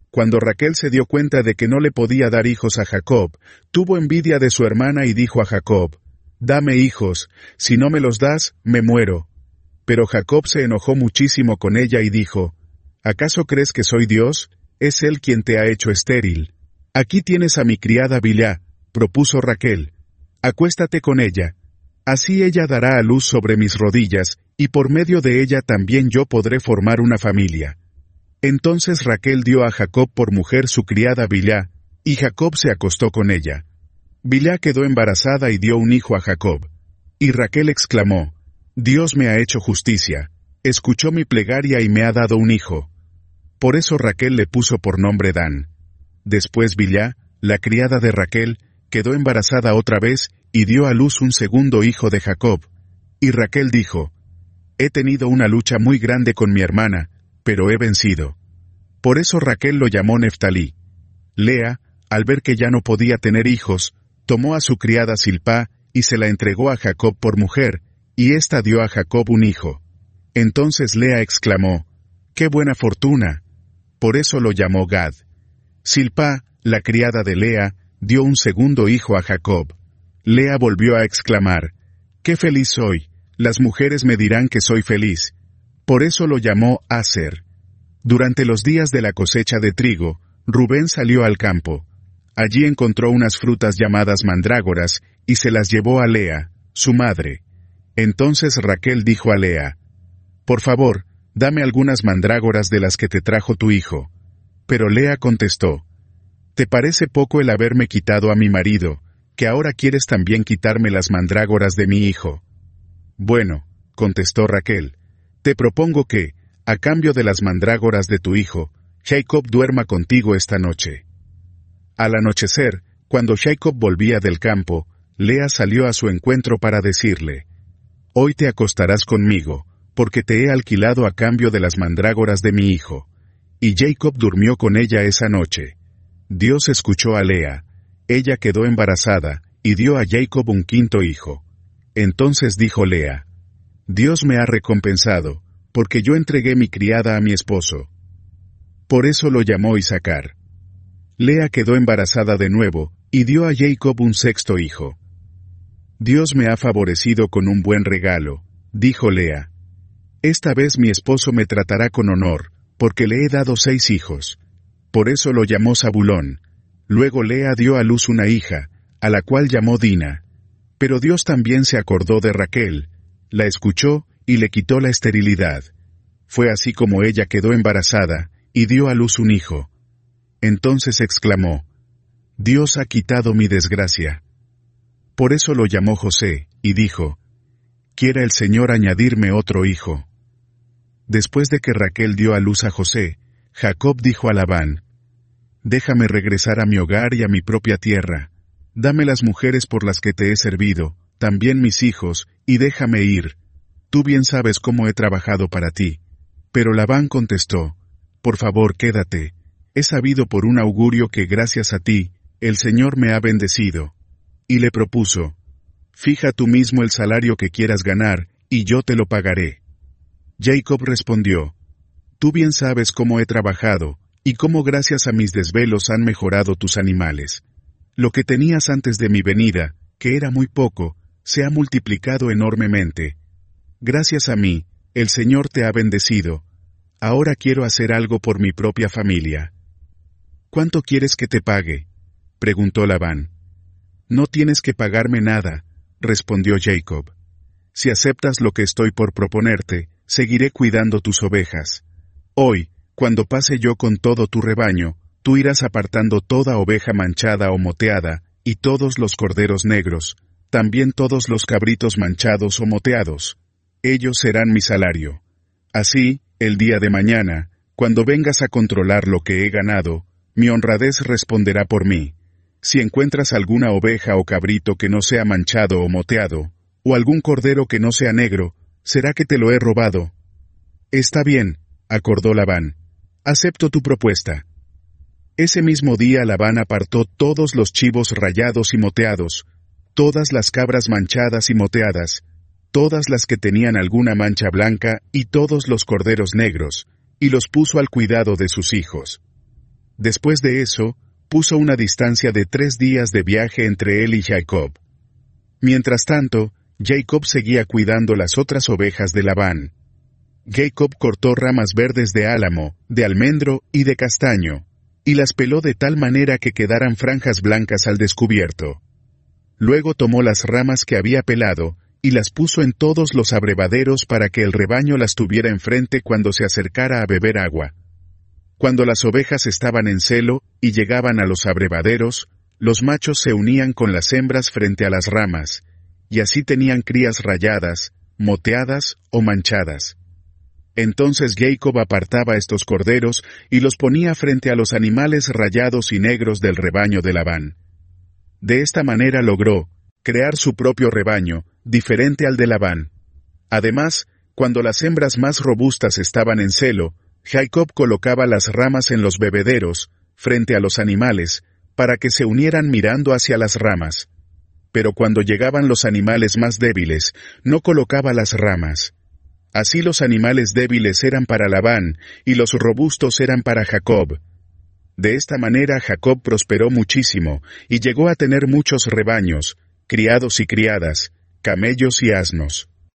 Cuando Raquel se dio cuenta de que no le podía dar hijos a Jacob, tuvo envidia de su hermana y dijo a Jacob, «Dame hijos, si no me los das, me muero». Pero Jacob se enojó muchísimo con ella y dijo, «¿Acaso crees que soy Dios? Es Él quien te ha hecho estéril. Aquí tienes a mi criada Bilhá», propuso Raquel. «Acuéstate con ella. Así ella dará a luz sobre mis rodillas, y por medio de ella también yo podré formar una familia». Entonces Raquel dio a Jacob por mujer su criada Bilhá, y Jacob se acostó con ella. Bilhá quedó embarazada y dio un hijo a Jacob. Y Raquel exclamó, «Dios me ha hecho justicia, escuchó mi plegaria y me ha dado un hijo». Por eso Raquel le puso por nombre Dan. Después Bilhá, la criada de Raquel, quedó embarazada otra vez y dio a luz un segundo hijo de Jacob. Y Raquel dijo, «He tenido una lucha muy grande con mi hermana, pero he vencido». Por eso Raquel lo llamó Neftalí. Lea, al ver que ya no podía tener hijos, tomó a su criada Zilpá y se la entregó a Jacob por mujer, y ésta dio a Jacob un hijo. Entonces Lea exclamó, «¡Qué buena fortuna!». Por eso lo llamó Gad. Zilpá, la criada de Lea, dio un segundo hijo a Jacob. Lea volvió a exclamar, «¡Qué feliz soy! Las mujeres me dirán que soy feliz». Por eso lo llamó Aser. Durante los días de la cosecha de trigo, Rubén salió al campo. Allí encontró unas frutas llamadas mandrágoras, y se las llevó a Lea, su madre. Entonces Raquel dijo a Lea, «Por favor, dame algunas mandrágoras de las que te trajo tu hijo». Pero Lea contestó, «¿Te parece poco el haberme quitado a mi marido, que ahora quieres también quitarme las mandrágoras de mi hijo?» «Bueno», contestó Raquel, «te propongo que, a cambio de las mandrágoras de tu hijo, Jacob duerma contigo esta noche». Al anochecer, cuando Jacob volvía del campo, Lea salió a su encuentro para decirle, «Hoy te acostarás conmigo, porque te he alquilado a cambio de las mandrágoras de mi hijo». Y Jacob durmió con ella esa noche. Dios escuchó a Lea. Ella quedó embarazada, y dio a Jacob un quinto hijo. Entonces dijo Lea, «Dios me ha recompensado, porque yo entregué mi criada a mi esposo». Por eso lo llamó Isacar. Lea quedó embarazada de nuevo, y dio a Jacob un sexto hijo. «Dios me ha favorecido con un buen regalo», dijo Lea. «Esta vez mi esposo me tratará con honor, porque le he dado 6 hijos». Por eso lo llamó Zabulón. Luego Lea dio a luz una hija, a la cual llamó Dina. Pero Dios también se acordó de Raquel, la escuchó y le quitó la esterilidad. Fue así como ella quedó embarazada, y dio a luz un hijo. Entonces exclamó, «Dios ha quitado mi desgracia». Por eso lo llamó José, y dijo, «Quiera el Señor añadirme otro hijo». Después de que Raquel dio a luz a José, Jacob dijo a Labán, «Déjame regresar a mi hogar y a mi propia tierra. Dame las mujeres por las que te he servido, también mis hijos, y déjame ir. Tú bien sabes cómo he trabajado para ti». Pero Labán contestó, «Por favor, quédate. He sabido por un augurio que gracias a ti, el Señor me ha bendecido». Y le propuso, «Fija tú mismo el salario que quieras ganar, y yo te lo pagaré». Jacob respondió, «Tú bien sabes cómo he trabajado, y cómo gracias a mis desvelos han mejorado tus animales. Lo que tenías antes de mi venida, que era muy poco, se ha multiplicado enormemente. Gracias a mí, el Señor te ha bendecido. Ahora quiero hacer algo por mi propia familia». «¿Cuánto quieres que te pague?», preguntó Labán. «No tienes que pagarme nada», respondió Jacob. «Si aceptas lo que estoy por proponerte, seguiré cuidando tus ovejas. Hoy, cuando pase yo con todo tu rebaño, tú irás apartando toda oveja manchada o moteada, y todos los corderos negros, también todos los cabritos manchados o moteados. Ellos serán mi salario. Así, el día de mañana, cuando vengas a controlar lo que he ganado, mi honradez responderá por mí. Si encuentras alguna oveja o cabrito que no sea manchado o moteado, o algún cordero que no sea negro, será que te lo he robado». «Está bien», acordó Labán, «acepto tu propuesta». Ese mismo día Labán apartó todos los chivos rayados y moteados, todas las cabras manchadas y moteadas, todas las que tenían alguna mancha blanca y todos los corderos negros, y los puso al cuidado de sus hijos. Después de eso, puso una distancia de 3 días de viaje entre él y Jacob. Mientras tanto, Jacob seguía cuidando las otras ovejas de Labán. Jacob cortó ramas verdes de álamo, de almendro y de castaño, y las peló de tal manera que quedaran franjas blancas al descubierto. Luego tomó las ramas que había pelado, y las puso en todos los abrevaderos para que el rebaño las tuviera enfrente cuando se acercara a beber agua. Cuando las ovejas estaban en celo, y llegaban a los abrevaderos, los machos se unían con las hembras frente a las ramas, y así tenían crías rayadas, moteadas o manchadas. Entonces Jacob apartaba estos corderos y los ponía frente a los animales rayados y negros del rebaño de Labán. De esta manera logró crear su propio rebaño, diferente al de Labán. Además, cuando las hembras más robustas estaban en celo, Jacob colocaba las ramas en los bebederos, frente a los animales, para que se unieran mirando hacia las ramas. Pero cuando llegaban los animales más débiles, no colocaba las ramas. Así los animales débiles eran para Labán, y los robustos eran para Jacob. De esta manera Jacob prosperó muchísimo, y llegó a tener muchos rebaños, criados y criadas, camellos y asnos.